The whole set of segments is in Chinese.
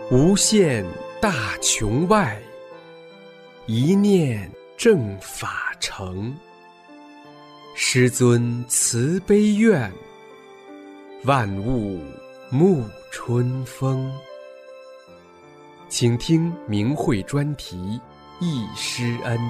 无限大穹外，一念正法成。师尊慈悲愿，万物沐春风。请听明慧专题忆师恩。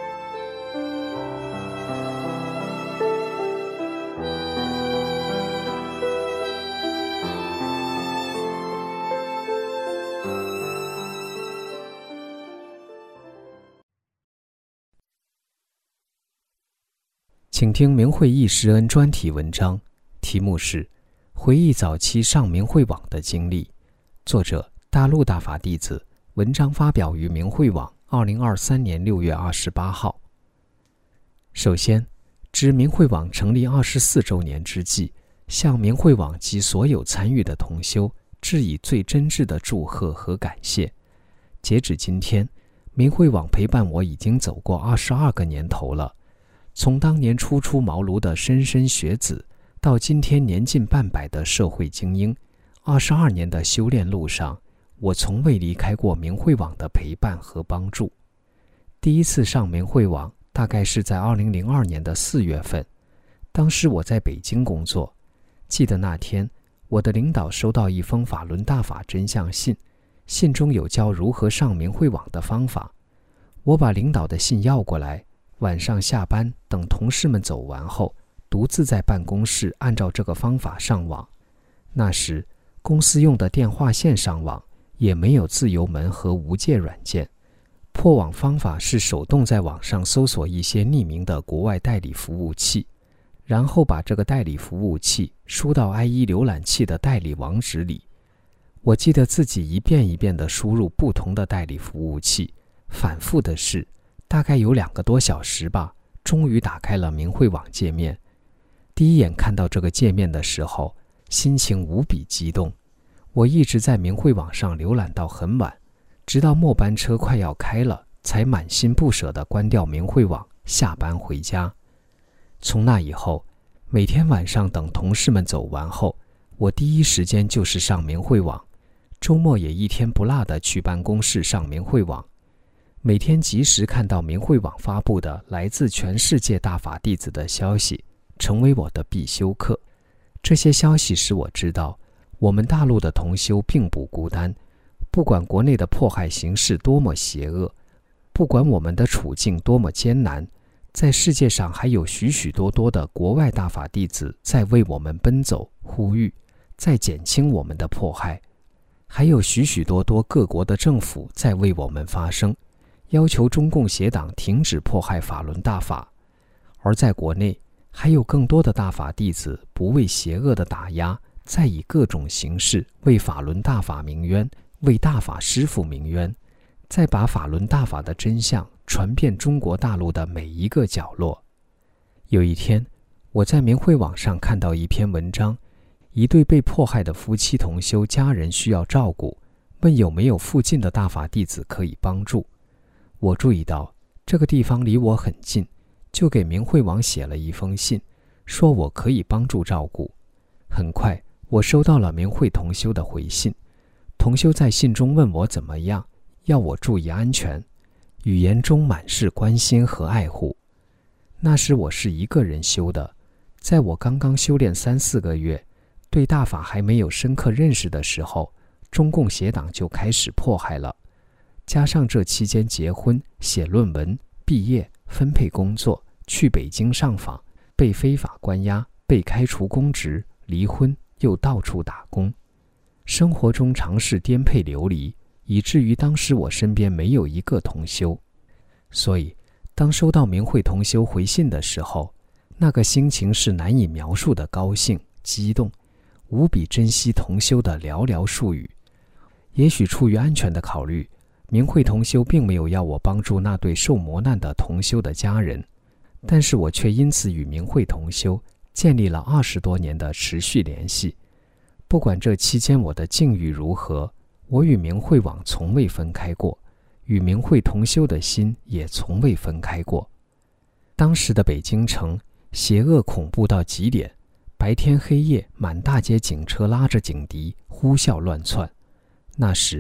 请听明慧忆师恩专题文章，题目是回忆早期上明慧网的经历，作者大陆大法弟子，文章发表于明慧网2023年6月28号。首先，值明慧网成立24周年之际，向明慧网及所有参与的同修致以最真挚的祝贺和感谢。截止今天，明慧网陪伴我已经走过22个年头了。从当年初出茅庐的莘莘学子，到今天年近半百的社会精英，22年的修炼路上，我从未离开过明慧网的陪伴和帮助。第一次上明慧网大概是在2002年的4月份，当时我在北京工作。记得那天，我的领导收到一封法轮大法真相信，信中有教如何上明慧网的方法。我把领导的信要过来，晚上下班等同事们走完后，独自在办公室按照这个方法上网。那时公司用的电话线上网，也没有自由门和无界软件。破网方法是手动在网上搜索一些匿名的国外代理服务器，然后把这个代理服务器输到 IE 浏览器的代理网址里。我记得自己一遍一遍地输入不同的代理服务器，反复的试，大概有2个多小时吧，终于打开了明慧网界面。第一眼看到这个界面的时候，心情无比激动。我一直在明慧网上浏览到很晚，直到末班车快要开了，才满心不舍地关掉明慧网，下班回家。从那以后，每天晚上等同事们走完后，我第一时间就是上明慧网，周末也一天不落地去办公室上明慧网。每天及时看到明慧网发布的来自全世界大法弟子的消息，成为我的必修课。这些消息使我知道，我们大陆的同修并不孤单，不管国内的迫害形势多么邪恶，不管我们的处境多么艰难，在世界上还有许许多多的国外大法弟子在为我们奔走呼吁，在减轻我们的迫害，还有许许多多各国的政府在为我们发声，要求中共邪党停止迫害法轮大法。而在国内，还有更多的大法弟子不畏邪恶的打压，在以各种形式为法轮大法鸣冤，为大法师父鸣冤，再把法轮大法的真相传遍中国大陆的每一个角落。有一天，我在明慧网上看到一篇文章，一对被迫害的夫妻同修家人需要照顾，问有没有附近的大法弟子可以帮助。我注意到这个地方离我很近，就给明慧网写了一封信，说我可以帮助照顾。很快，我收到了明慧同修的回信。同修在信中问我怎么样，要我注意安全，语言中满是关心和爱护。那时我是一个人修的，在我刚刚修炼3-4个月，对大法还没有深刻认识的时候，中共邪党就开始迫害了。加上这期间结婚、写论文、毕业、分配工作、去北京上访，被非法关押，被开除公职，离婚，又到处打工，生活中常是颠沛流离，以至于当时我身边没有一个同修。所以当收到明慧同修回信的时候，那个心情是难以描述的高兴、激动，无比珍惜同修的寥寥数语。也许出于安全的考虑，明慧同修并没有要我帮助那对受磨难的同修的家人，但是我却因此与明慧同修建立了20多年的持续联系。不管这期间我的境遇如何，我与明慧网从未分开过，与明慧同修的心也从未分开过。当时的北京城邪恶恐怖到极点，白天黑夜满大街警车拉着警笛呼啸乱窜。那时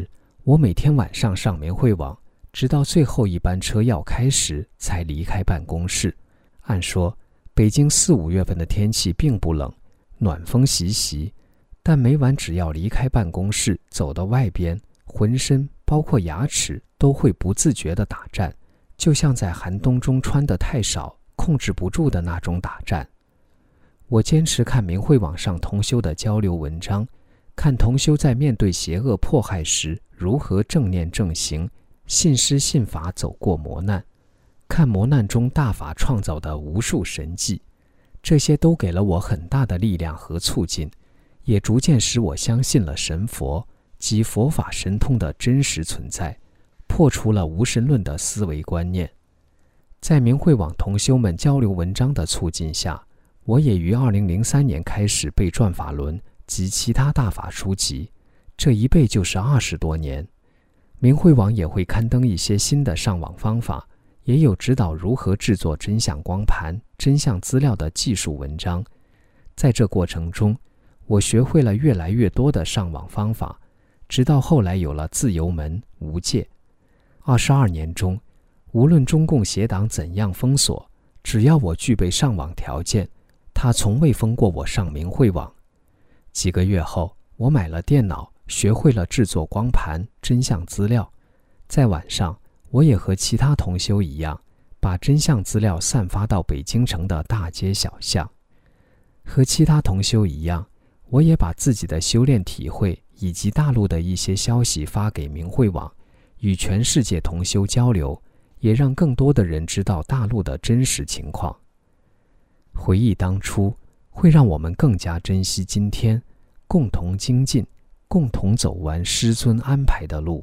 我每天晚上上明慧网，直到最后一班车要开时才离开办公室。按说北京4、5月份的天气并不冷，暖风习习，但每晚只要离开办公室走到外边，浑身包括牙齿都会不自觉地打颤，就像在寒冬中穿得太少控制不住的那种打颤。我坚持看明慧网上同修的交流文章，看同修在面对邪恶迫害时如何正念正行，信师信法走过磨难，看磨难中大法创造的无数神迹，这些都给了我很大的力量和促进，也逐渐使我相信了神佛及佛法神通的真实存在，破除了无神论的思维观念。在明慧网同修们交流文章的促进下，我也于2003年开始背转法轮及其他大法书籍，这一背就是20多年。明慧网也会刊登一些新的上网方法，也有指导如何制作真相光盘、真相资料的技术文章。在这过程中，我学会了越来越多的上网方法，直到后来有了自由门、无界。22年中，无论中共邪党怎样封锁，只要我具备上网条件，他从未封过我上明慧网。几个月后，我买了电脑，学会了制作光盘、真相资料。在晚上，我也和其他同修一样，把真相资料散发到北京城的大街小巷。和其他同修一样，我也把自己的修炼体会以及大陆的一些消息发给明慧网，与全世界同修交流，也让更多的人知道大陆的真实情况。回忆当初，会让我们更加珍惜今天，共同精进，共同走完师尊安排的路。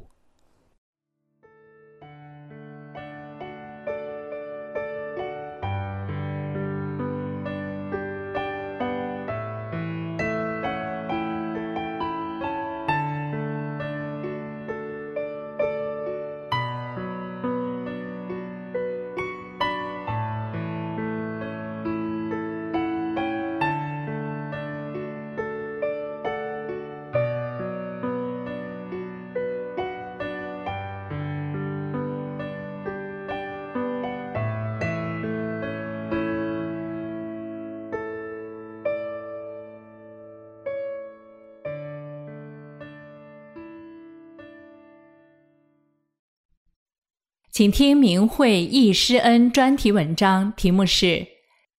请听明慧忆师恩专题文章，题目是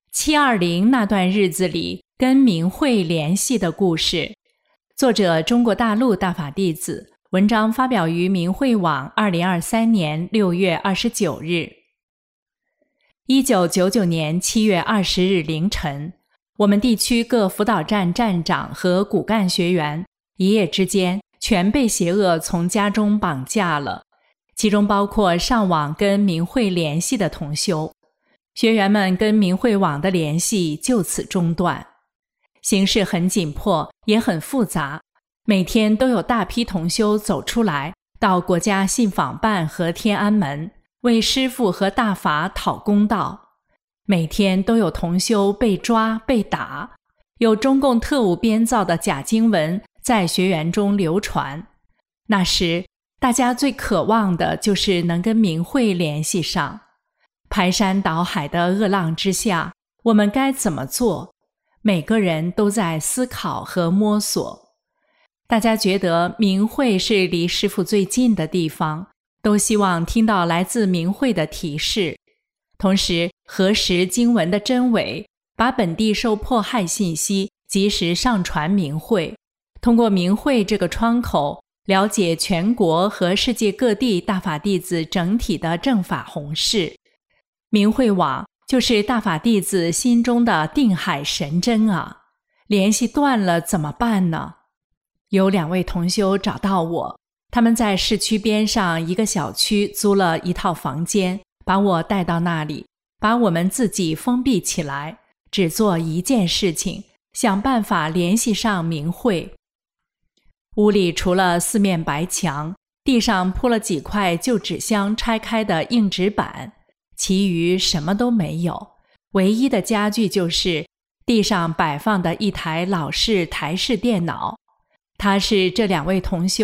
720那段日子里跟明慧联系的故事，作者中国大陆大法弟子，文章发表于明慧网2023年6月29日。1999年7月20日凌晨，我们地区各辅导站站长和骨干学员一夜之间全被邪恶从家中绑架了，其中包括上网跟明慧联系的同修。学员们跟明慧网的联系就此中断。形势很紧迫，也很复杂，每天都有大批同修走出来，到国家信访办和天安门为师父和大法讨公道。每天都有同修被抓被打，有中共特务编造的假经文在学员中流传。那时大家最渴望的就是能跟明慧联系上。排山倒海的恶浪之下，我们该怎么做？每个人都在思考和摸索。大家觉得明慧是离师父最近的地方，都希望听到来自明慧的提示，同时核实经文的真伪，把本地受迫害信息及时上传明慧，通过明慧这个窗口了解全国和世界各地大法弟子整体的正法弘誓。明慧网就是大法弟子心中的定海神针啊！联系断了怎么办呢？有2位同修找到我，他们在市区边上一个小区租了一套房间，把我带到那里，把我们自己封闭起来，只做一件事情，想办法联系上明慧。屋里除了4面白墙，地上铺了几块旧纸箱拆开的硬纸板，其余什么都没有，唯一的家具就是地上摆放的一台老式台式电脑。它是这2位同修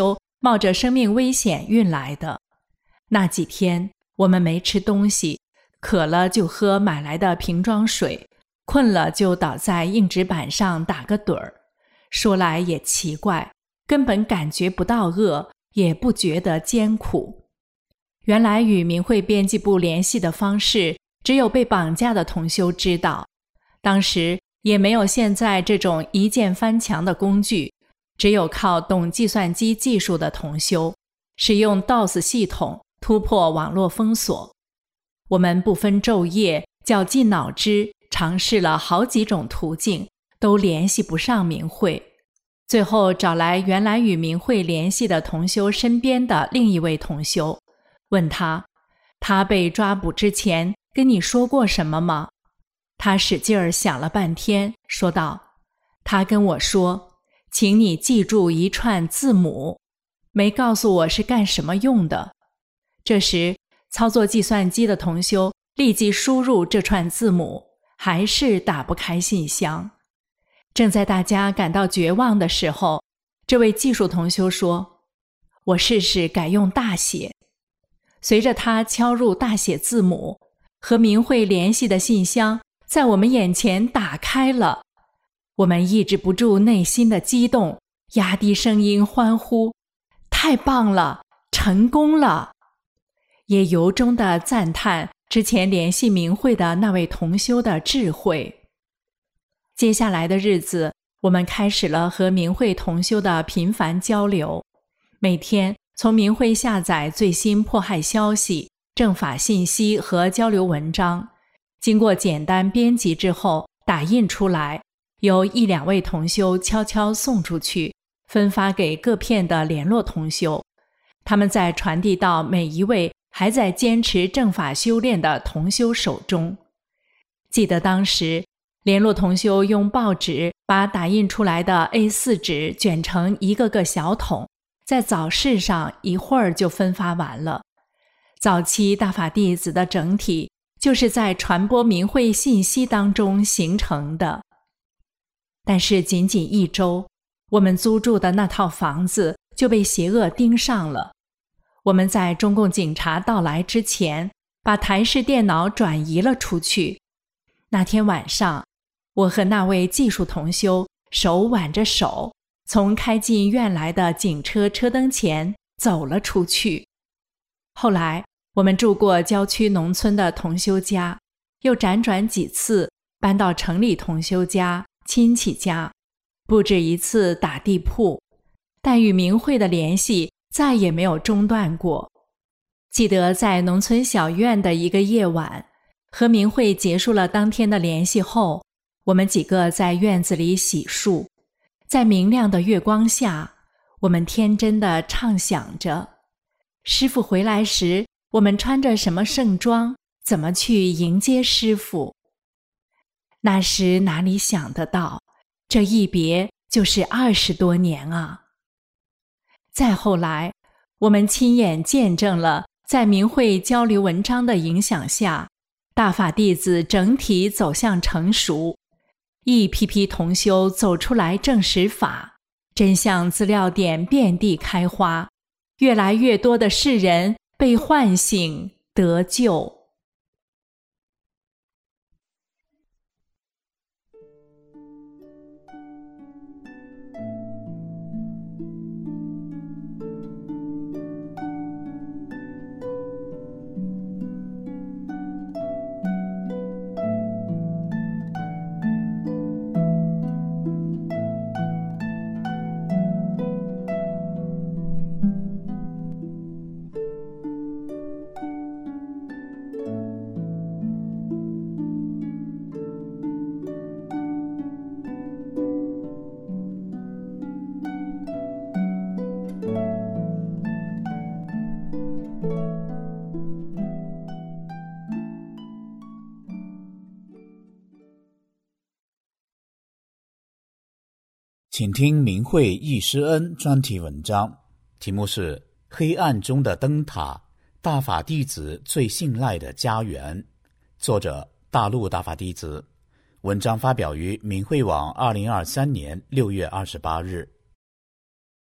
冒着生命危险运来的。那几天我们没吃东西，渴了就喝买来的瓶装水，困了就倒在硬纸板上打个盹儿。说来也奇怪，根本感觉不到饿，也不觉得艰苦。原来与明慧编辑部联系的方式，只有被绑架的同修知道。当时也没有现在这种一键翻墙的工具，只有靠懂计算机技术的同修，使用 DOS 系统突破网络封锁。我们不分昼夜，绞尽脑汁，尝试了好几种途径，都联系不上明慧。最后找来原来与明慧联系的同修身边的另一位同修，问他被抓捕之前跟你说过什么吗？他使劲儿想了半天，说道：他跟我说，请你记住一串字母，没告诉我是干什么用的。这时操作计算机的同修立即输入这串字母，还是打不开信箱。正在大家感到绝望的时候，这位技术同修说：我试试改用大写。随着他敲入大写字母，和明慧联系的信箱在我们眼前打开了。我们抑制不住内心的激动，压低声音欢呼：太棒了，成功了！也由衷地赞叹之前联系明慧的那位同修的智慧。接下来的日子，我们开始了和明慧同修的频繁交流，每天从明慧下载最新迫害消息、正法信息和交流文章，经过简单编辑之后打印出来，由1、2位同修悄悄送出去，分发给各片的联络同修，他们再传递到每一位还在坚持正法修炼的同修手中。记得当时联络同修用报纸把打印出来的 A4 纸卷成一个个小桶，在早市上一会儿就分发完了。早期大法弟子的整体就是在传播明慧信息当中形成的。但是仅仅1周，我们租住的那套房子就被邪恶盯上了。我们在中共警察到来之前，把台式电脑转移了出去。那天晚上，我和那位技术同修手挽着手，从开进院来的警车车灯前走了出去。后来我们住过郊区农村的同修家，又辗转几次搬到城里同修家、亲戚家，不止一次打地铺，但与明慧的联系再也没有中断过。记得在农村小院的一个夜晚，和明慧结束了当天的联系后，我们几个在院子里洗漱，在明亮的月光下，我们天真地畅想着师父回来时我们穿着什么盛装，怎么去迎接师父。那时哪里想得到，这一别就是20多年啊！再后来，我们亲眼见证了在明慧交流文章的影响下，大法弟子整体走向成熟，一批批同修走出来证实法，真相资料点遍地开花，越来越多的世人被唤醒得救。 请听明慧易师恩专题文章，题目是《黑暗中的灯塔：大法弟子最信赖的家园》，作者大陆大法弟子。文章发表于明慧网2023年6月28日。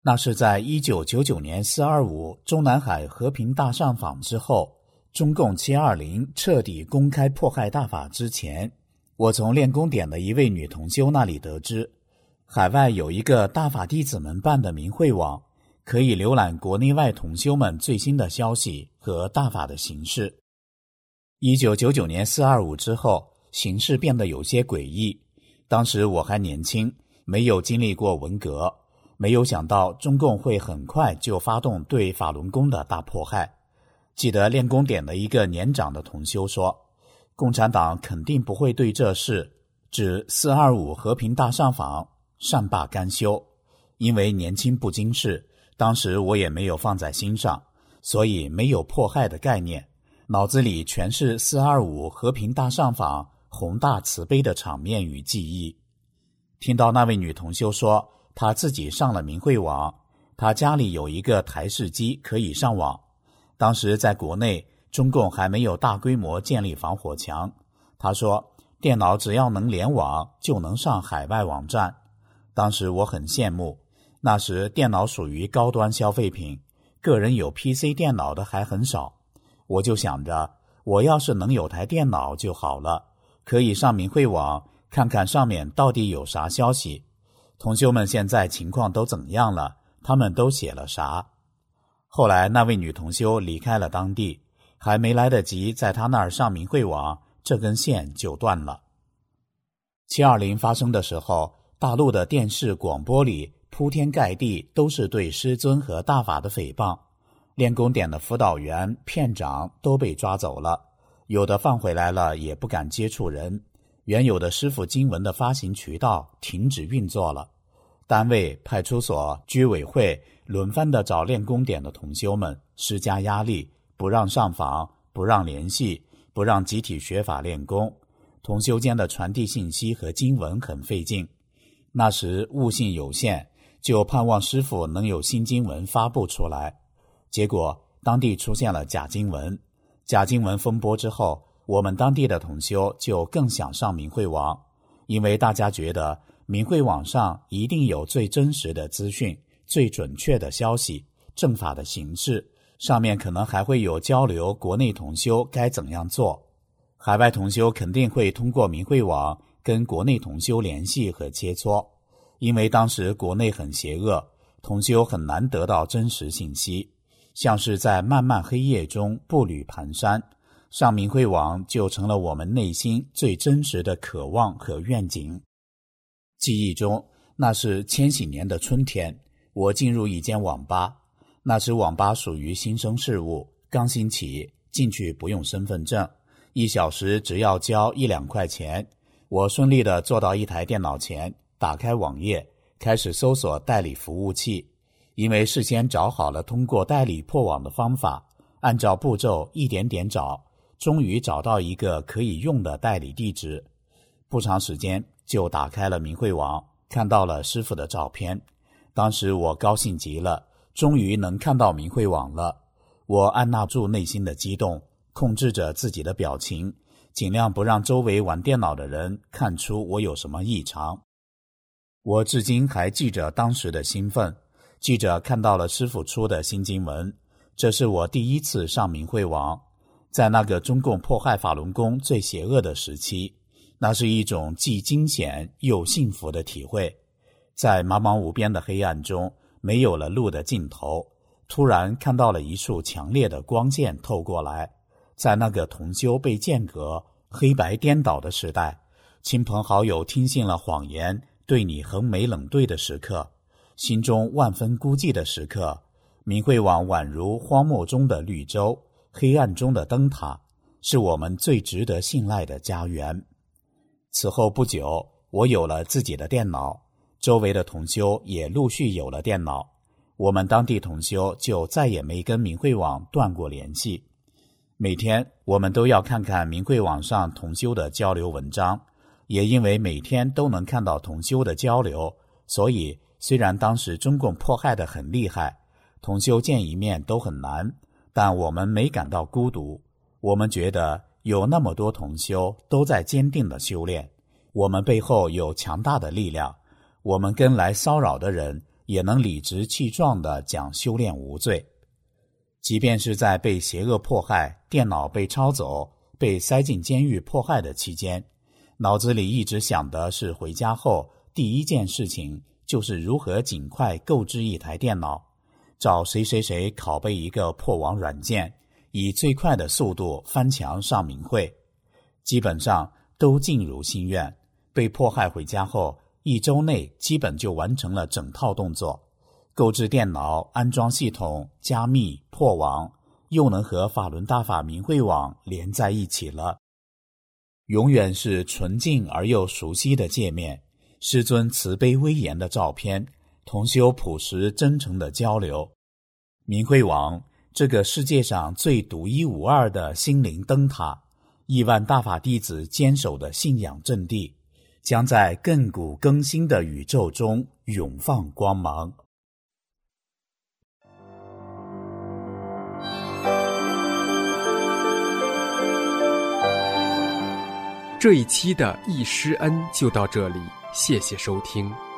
那是在1999年425中南海和平大上访之后，中共720彻底公开迫害大法之前，我从练功点的一位女同修那里得知，海外有一个大法弟子们办的明慧网，可以浏览国内外同修们最新的消息和大法的形势。1999年425之后，形势变得有些诡异。当时我还年轻，没有经历过文革，没有想到中共会很快就发动对法轮功的大迫害。记得练功点的一个年长的同修说，共产党肯定不会对这事，指425和平大上访善罢甘休。因为年轻不经事，当时我也没有放在心上，所以没有迫害的概念，脑子里全是425和平大上访宏大慈悲的场面与记忆。听到那位女同修说她自己上了明慧网，她家里有一个台式机可以上网。当时在国内，中共还没有大规模建立防火墙。她说电脑只要能联网就能上海外网站。当时我很羡慕，那时电脑属于高端消费品，个人有 PC 电脑的还很少。我就想着，我要是能有台电脑就好了，可以上明慧网看看上面到底有啥消息，同修们现在情况都怎样了，他们都写了啥。后来那位女同修离开了当地，还没来得及在她那儿上明慧网，这根线就断了。720发生的时候，大陆的电视广播里铺天盖地都是对师尊和大法的诽谤，练功点的辅导员、片长都被抓走了，有的放回来了也不敢接触人，原有的师父经文的发行渠道停止运作了。单位、派出所、居委会轮番地找练功点的同修们施加压力，不让上访，不让联系，不让集体学法练功，同修间的传递信息和经文很费劲。那时悟性有限，就盼望师父能有新经文发布出来。结果当地出现了假经文，假经文风波之后，我们当地的同修就更想上明慧网，因为大家觉得明慧网上一定有最真实的资讯，最准确的消息，正法的形式，上面可能还会有交流国内同修该怎样做。海外同修肯定会通过明慧网跟国内同修联系和切磋，因为当时国内很邪恶，同修很难得到真实信息，像是在漫漫黑夜中步履蹒跚，上明慧网就成了我们内心最真实的渴望和愿景。记忆中，那是千禧年的春天，我进入一间网吧，那时网吧属于新生事物，刚兴起，进去不用身份证，1小时只要交1-2块钱。我顺利地坐到一台电脑前，打开网页，开始搜索代理服务器。因为事先找好了通过代理破网的方法，按照步骤一点点找，终于找到一个可以用的代理地址。不长时间就打开了明慧网，看到了师父的照片。当时我高兴极了，终于能看到明慧网了。我按捺住内心的激动，控制着自己的表情，尽量不让周围玩电脑的人看出我有什么异常。我至今还记着当时的兴奋，记着看到了师父出的新经文。这是我第一次上明慧网，在那个中共迫害法轮功最邪恶的时期，那是一种既惊险又幸福的体会。在茫茫无边的黑暗中，没有了路的尽头，突然看到了一束强烈的光线透过来。在那个同修被间隔、黑白颠倒的时代，亲朋好友听信了谎言，对你横眉冷对的时刻，心中万分孤寂的时刻，明慧网宛如荒漠中的绿洲，黑暗中的灯塔，是我们最值得信赖的家园。此后不久，我有了自己的电脑，周围的同修也陆续有了电脑，我们当地同修就再也没跟明慧网断过联系。每天我们都要看看明慧网上同修的交流文章，也因为每天都能看到同修的交流，所以虽然当时中共迫害得很厉害，同修见一面都很难，但我们没感到孤独。我们觉得有那么多同修都在坚定地修炼，我们背后有强大的力量，我们跟来骚扰的人也能理直气壮地讲修炼无罪。即便是在被邪恶迫害、电脑被抄走、被塞进监狱迫害的期间，脑子里一直想的是回家后第一件事情就是如何尽快购置一台电脑，找谁谁谁拷贝一个破网软件，以最快的速度翻墙上明会。基本上都尽如心愿，被迫害回家后1周内基本就完成了整套动作，购置电脑、安装系统、加密、破网，又能和法轮大法明慧网连在一起了。永远是纯净而又熟悉的界面，师尊慈悲威严的照片，同修朴实真诚的交流。明慧网，这个世界上最独一无二的心灵灯塔，亿万大法弟子坚守的信仰阵地，将在亘古更新的宇宙中永放光芒。 这一期的易师恩就到这里，谢谢收听。